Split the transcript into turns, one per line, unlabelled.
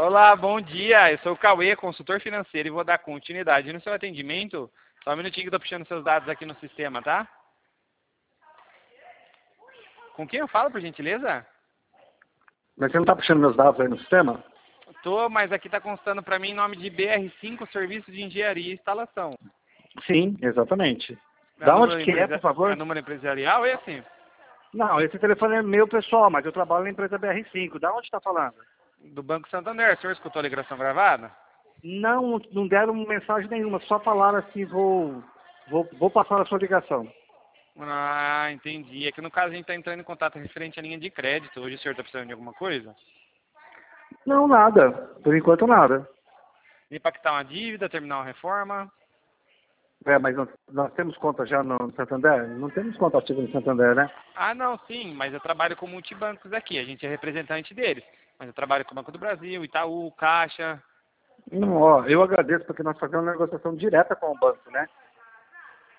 Olá, bom dia. Eu sou o Cauê, consultor financeiro, e vou dar continuidade no seu atendimento. Só um minutinho que eu tô puxando seus dados aqui no sistema, tá? Com quem eu falo, por gentileza?
Mas você não está puxando meus dados aí no sistema?
Tô, mas aqui tá constando para mim em nome de BR5 Serviço de Engenharia e Instalação.
Sim, exatamente.
É
Da onde que é, por
é
favor?
número empresarial, é assim?
Não, esse telefone é meu pessoal, mas eu trabalho na empresa BR5. Da onde está falando?
Do Banco Santander. O senhor escutou a ligação gravada?
Não, não deram mensagem nenhuma, só falaram assim, vou passar a sua ligação.
Ah, entendi. É que no caso a gente tá entrando em contato referente à linha de crédito. Hoje o senhor tá precisando de alguma coisa?
Não, nada. Por enquanto nada.
Impactar uma dívida, terminar uma reforma?
É, mas nós temos conta já no Santander? Não temos conta ativa no Santander, né?
Ah, não, sim, mas eu trabalho com multibancos aqui, a gente é representante deles. Mas eu trabalho com o Banco do Brasil, Itaú, Caixa.
Não, ó, eu agradeço porque nós fazemos uma negociação direta com o banco, né?